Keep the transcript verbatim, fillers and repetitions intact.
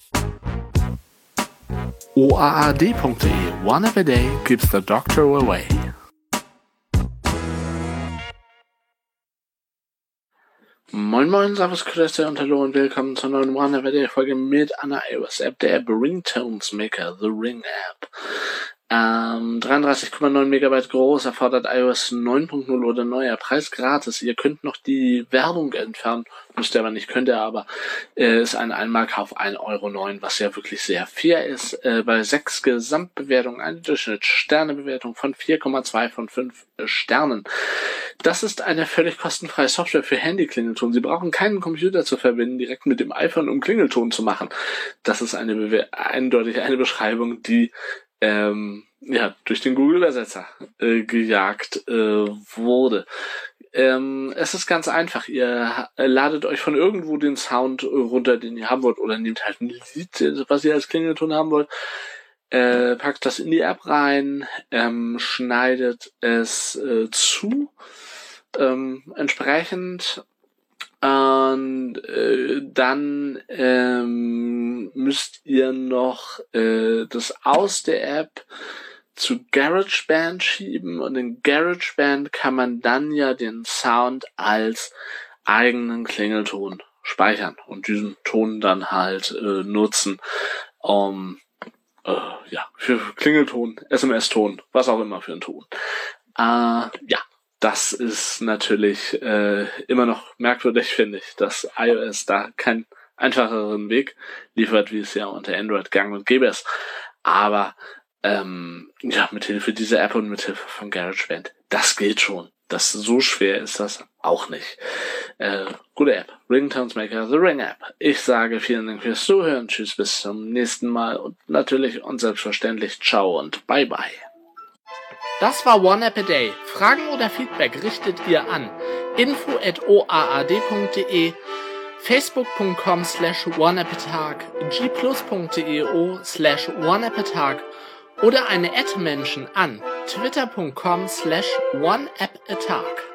O A A D punkt de. One app a day keeps the doctor away. Moin Moin, Servus, Grüße und Hallo und willkommen zur neuen One App a Day Folge mit einer iOS-App, der App Ringtones Maker, The Ring App. Ähm, dreiunddreißig Komma neun Megabyte groß, erfordert iOS neun Punkt null oder neuer, Preis gratis. Ihr könnt noch die Werbung entfernen, müsst ihr aber nicht, könnt ihr aber. Äh, ist ein Einmalkauf ein Euro neun, was ja wirklich sehr fair ist. Äh, bei sechs Gesamtbewertungen eine Durchschnitts-Sternebewertung von vier Komma zwei von fünf Sternen. Das ist eine völlig kostenfreie Software für Handy-Klingelton. Sie brauchen keinen Computer zu verbinden, direkt mit dem iPhone, um Klingelton zu machen. Das ist eine Bewer- eindeutig eine Beschreibung, die ähm, ja durch den Google-Übersetzer äh, gejagt äh, wurde. Ähm, es ist ganz einfach. Ihr äh, ladet euch von irgendwo den Sound runter, den ihr haben wollt, oder nehmt halt ein Lied, was ihr als Klingelton haben wollt, äh, packt das in die App rein, ähm, schneidet es äh, zu, ähm, entsprechend. Und äh, dann ähm, müsst ihr noch äh, das aus der App zu GarageBand schieben, und in GarageBand kann man dann ja den Sound als eigenen Klingelton speichern und diesen Ton dann halt äh, nutzen, um äh, ja für Klingelton, S M S-Ton, was auch immer für einen Ton. Äh, ja. Das ist natürlich äh, immer noch merkwürdig, finde ich, dass iOS da keinen einfacheren Weg liefert, wie es ja unter Android gang und gäbe ist. Aber ähm, ja, mit Hilfe dieser App und mit Hilfe von GarageBand, das geht schon. Das so schwer ist das auch nicht. Äh, gute App. Ringtones Maker, The Ring App. Ich sage vielen Dank fürs Zuhören. Tschüss, bis zum nächsten Mal und natürlich und selbstverständlich ciao und bye bye. Das war One App a Day. Fragen oder Feedback richtet ihr an info at o a a d punkt de, facebook punkt com slash oneappatag, g plus punkt de slash oneappatag oder eine Ad-Menschen an twitter punkt com slash oneappatag.